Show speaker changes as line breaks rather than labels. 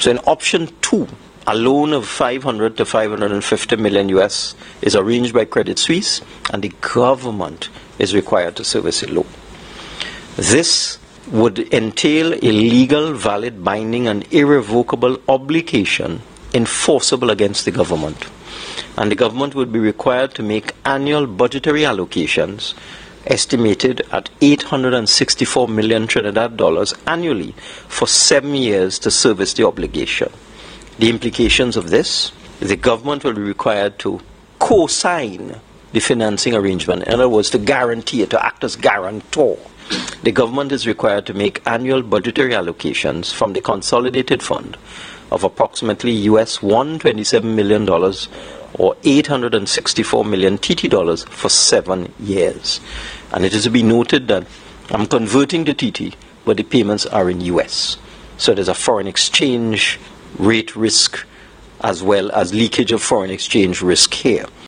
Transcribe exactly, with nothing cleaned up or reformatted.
So in option two, a loan of five hundred to five hundred fifty million U S is arranged by Credit Suisse, and the government is required to service the loan. This would entail a legal, valid, binding, and irrevocable obligation enforceable against the government. And the government would be required to make annual budgetary allocations estimated at eight hundred sixty-four million Trinidad dollars annually for seven years to service the obligation. The implications of this: the government will be required to co-sign the financing arrangement, in other words, to guarantee it, to act as guarantor. The government is required to make annual budgetary allocations from the consolidated fund of approximately U S one hundred twenty-seven million dollars or eight hundred sixty-four million T T dollars for seven years. And it is to be noted that I'm converting to T T, but the payments are in U S. So there's a foreign exchange rate risk as well as leakage of foreign exchange risk here.